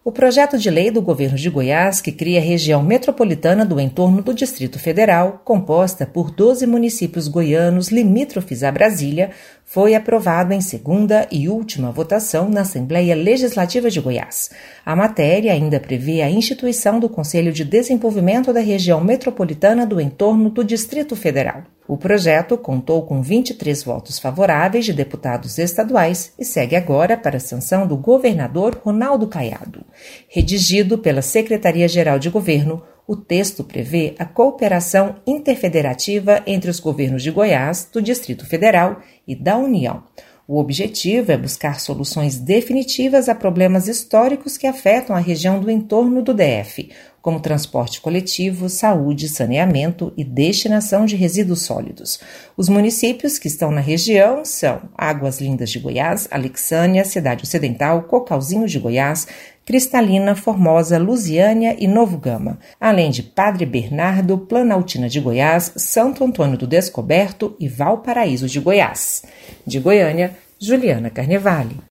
O projeto de lei do governo de Goiás, que cria a região metropolitana do entorno do Distrito Federal, composta por 12 municípios goianos limítrofes a Brasília, foi aprovado em segunda e última votação na Assembleia Legislativa de Goiás. A matéria ainda prevê a instituição do Conselho de Desenvolvimento da Região Metropolitana do entorno do Distrito Federal. O projeto contou com 23 votos favoráveis de deputados estaduais e segue agora para a sanção do governador Ronaldo Caiado. Redigido pela Secretaria-Geral de Governo, o texto prevê a cooperação interfederativa entre os governos de Goiás, do Distrito Federal e da União. O objetivo é buscar soluções definitivas a problemas históricos que afetam a região do entorno do DF, como transporte coletivo, saúde, saneamento e destinação de resíduos sólidos. Os municípios que estão na região são Águas Lindas de Goiás, Alexânia, Cidade Ocidental, Cocalzinho de Goiás, Cristalina, Formosa, Lusiânia e Novo Gama, além de Padre Bernardo, Planaltina de Goiás, Santo Antônio do Descoberto e Valparaíso de Goiás. De Goiânia, Juliana Carnevale.